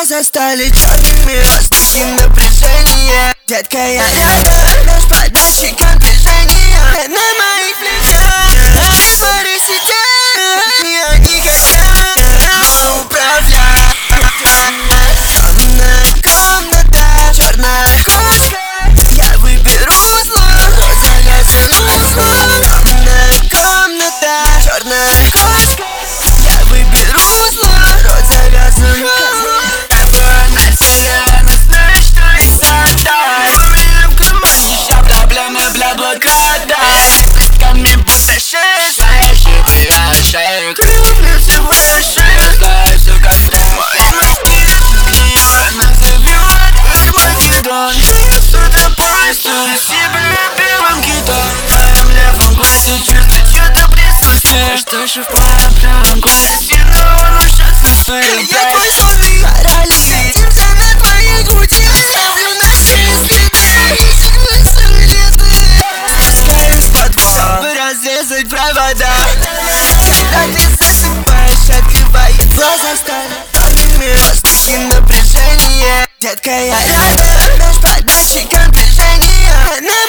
Глаза стали черными, воздухе напряжение. Детка, я рядом, наш подальщиком движения. На моих плечах притвори себя, я не хотел управлять. Темная комната, черная кошка. Я выберу зло, завязанное узлом. Темная комната, черная кошка. Я выберу зло, рот завязан узлом. Крылья всего шесть, знаю все как так. Мои мозги ее назовет Армагеддон. Я что-то поясую себя белым китом. В моем левом глазе чувствую чьё-то присутствие. Что же в моем правом глазе сильно он уж отсутствует. Я твой злой паралич, садимся на твоей груди. Оставлю наши следы, спускаюсь под пол, чтобы разрезать провода. Когда ты засыпаешь, открывай глаза, стали черными, воздухе напряжение. Детка, я рядом, наш подальщиком движения.